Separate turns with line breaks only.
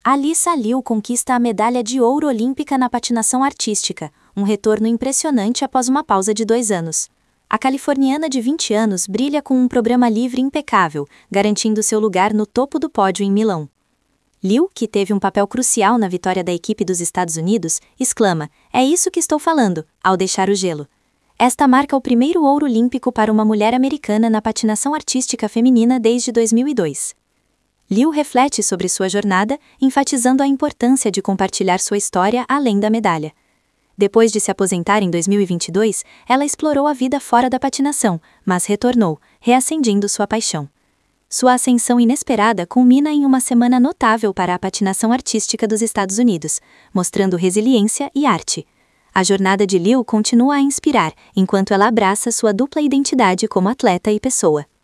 Alyssa Liu conquista a medalha de ouro olímpica na patinação artística, um retorno impressionante após uma pausa de 2 anos. A californiana de 20 anos brilha com um programa livre impecável, garantindo seu lugar no topo do pódio em Milão. Liu, que teve um papel crucial na vitória da equipe dos Estados Unidos, exclama: "É isso que estou falando", ao deixar o gelo. Esta marca o primeiro ouro olímpico para uma mulher americana na patinação artística feminina desde 2002. Liu reflete sobre sua jornada, enfatizando a importância de compartilhar sua história além da medalha. Depois de se aposentar em 2022, ela explorou a vida fora da patinação, mas retornou, reacendindo sua paixão. Sua ascensão inesperada culmina em uma semana notável para a patinação artística dos Estados Unidos, mostrando resiliência e arte. A jornada de Liu continua a inspirar, enquanto ela abraça sua dupla identidade como atleta e pessoa.